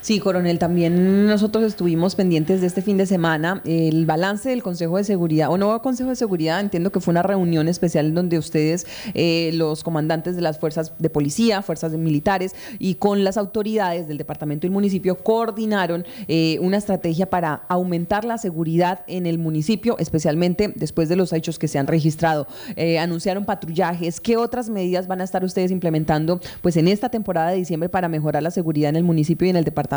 Sí, coronel, también nosotros estuvimos pendientes de este fin de semana. El balance del Consejo de Seguridad, o no Consejo de Seguridad, entiendo que fue una reunión especial donde ustedes, los comandantes de las fuerzas de policía, fuerzas militares y con las autoridades del departamento y el municipio coordinaron una estrategia para aumentar la seguridad en el municipio, especialmente después de los hechos que se han registrado. Anunciaron patrullajes. ¿Qué otras medidas van a estar ustedes implementando pues en esta temporada de diciembre para mejorar la seguridad en el municipio y en el departamento?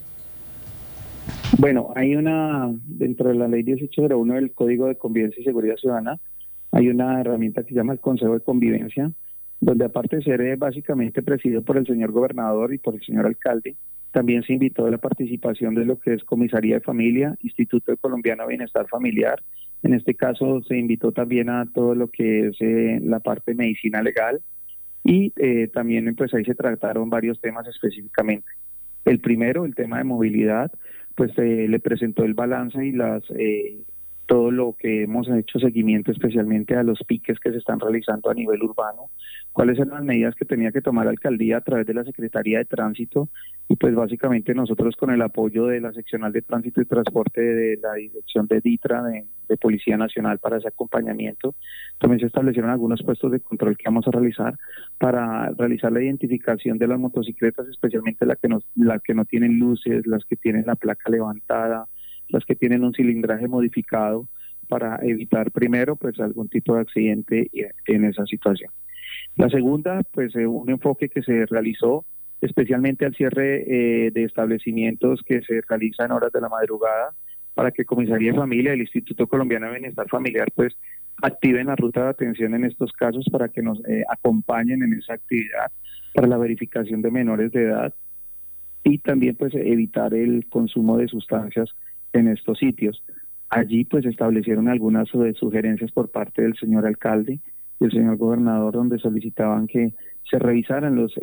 Bueno, dentro de la ley 1801 del Código de Convivencia y Seguridad Ciudadana, hay una herramienta que se llama el Consejo de Convivencia, donde aparte de ser básicamente presidido por el señor gobernador y por el señor alcalde, también se invitó a la participación de lo que es Comisaría de Familia, Instituto Colombiano de Bienestar Familiar. En este caso se invitó también a todo lo que es la parte de medicina legal y también pues ahí se trataron varios temas específicamente. El primero, el tema de movilidad, pues le presentó el balance y todo lo que hemos hecho seguimiento especialmente a los piques que se están realizando a nivel urbano, cuáles eran las medidas que tenía que tomar la alcaldía a través de la Secretaría de Tránsito y pues básicamente nosotros con el apoyo de la Seccional de Tránsito y Transporte de la Dirección de DITRA de Policía Nacional para ese acompañamiento. También se establecieron algunos puestos de control que vamos a realizar para realizar la identificación de las motocicletas, especialmente las que no tienen luces, las que tienen la placa levantada, las que tienen un cilindraje modificado, para evitar primero pues algún tipo de accidente en esa situación. La segunda, pues un enfoque que se realizó especialmente al cierre de establecimientos que se realizan en horas de la madrugada, para que Comisaría de Familia y el Instituto Colombiano de Bienestar Familiar pues activen la ruta de atención en estos casos para que nos acompañen en esa actividad para la verificación de menores de edad y también pues evitar el consumo de sustancias en estos sitios. Allí pues establecieron algunas sugerencias por parte del señor alcalde y el señor gobernador, donde solicitaban que se revisaran los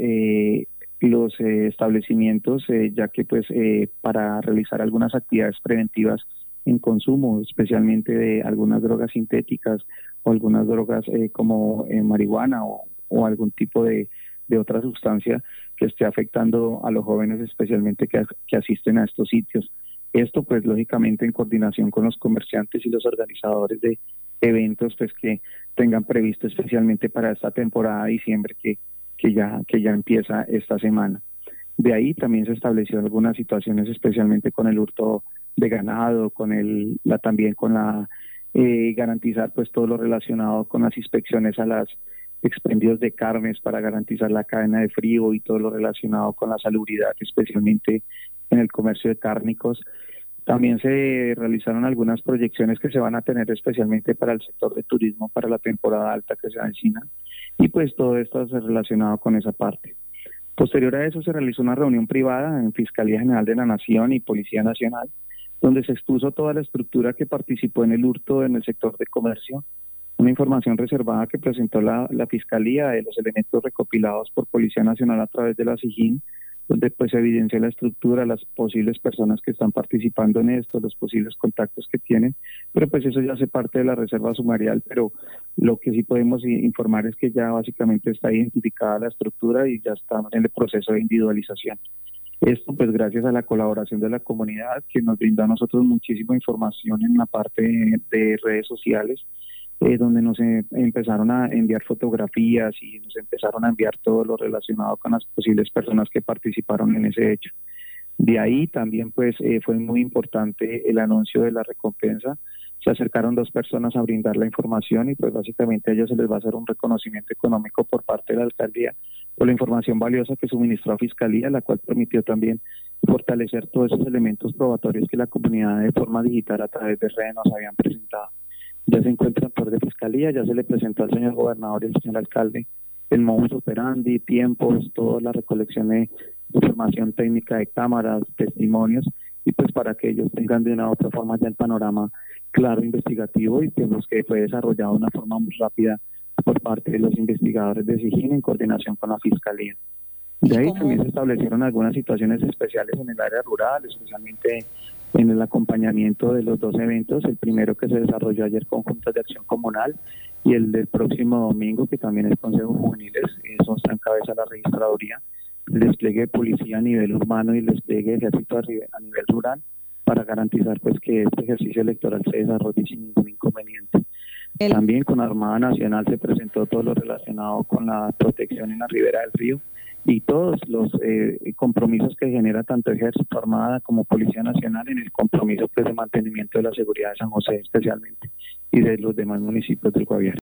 establecimientos, ya que pues para realizar algunas actividades preventivas en consumo, especialmente de algunas drogas sintéticas o algunas drogas como marihuana o algún tipo de otra sustancia que esté afectando a los jóvenes, especialmente que asisten a estos sitios. Esto pues lógicamente en coordinación con los comerciantes y los organizadores de eventos pues que tengan previsto especialmente para esta temporada de diciembre que ya empieza esta semana. De ahí también se estableció algunas situaciones especialmente con el hurto de ganado, también con la garantizar pues todo lo relacionado con las inspecciones a las expendios de carnes para garantizar la cadena de frío y todo lo relacionado con la salubridad, especialmente en el comercio de cárnicos. También se realizaron algunas proyecciones que se van a tener especialmente para el sector de turismo, para la temporada alta que se avecina, y pues todo esto es relacionado con esa parte. Posterior a eso se realizó una reunión privada en Fiscalía General de la Nación y Policía Nacional, donde se expuso toda la estructura que participó en el hurto en el sector de comercio, una información reservada que presentó la Fiscalía de los elementos recopilados por Policía Nacional a través de la SIJIN, donde pues se evidencia la estructura, las posibles personas que están participando en esto, los posibles contactos que tienen, pero pues eso ya hace parte de la reserva sumarial, pero lo que sí podemos informar es que ya básicamente está identificada la estructura y ya está en el proceso de individualización. Esto pues gracias a la colaboración de la comunidad que nos brinda a nosotros muchísima información en la parte de redes sociales, donde nos empezaron a enviar fotografías y nos empezaron a enviar todo lo relacionado con las posibles personas que participaron en ese hecho. De ahí también pues fue muy importante el anuncio de la recompensa. Se acercaron 2 personas a brindar la información y pues básicamente a ellos se les va a hacer un reconocimiento económico por parte de la alcaldía por la información valiosa que suministró a Fiscalía, la cual permitió también fortalecer todos esos elementos probatorios que la comunidad de forma digital a través de redes nos habían presentado. Ya se encuentra en poder de Fiscalía, ya se le presentó al señor gobernador y al señor alcalde el modus operandi, tiempos, toda la recolección de información técnica de cámaras, testimonios, y pues para que ellos tengan de una u otra forma ya el panorama claro, investigativo, y pues los que fue desarrollado de una forma muy rápida por parte de los investigadores de SIJIN en coordinación con la Fiscalía. De ¿Y ahí cómo? también se establecieron algunas situaciones especiales en el área rural, especialmente en el acompañamiento de los 2 eventos, el primero que se desarrolló ayer con Juntas de Acción Comunal y el del próximo domingo que también es Consejo Juveniles, eso está en cabeza de la registraduría, el despliegue de policía a nivel urbano y el despliegue de ejército a nivel rural para garantizar pues que este ejercicio electoral se desarrolle sin ningún inconveniente. También con Armada Nacional se presentó todo lo relacionado con la protección en la ribera del río y todos los compromisos que genera tanto Ejército, Armada como Policía Nacional en el compromiso pues, de mantenimiento de la seguridad de San José especialmente y de los demás municipios del Guaviare.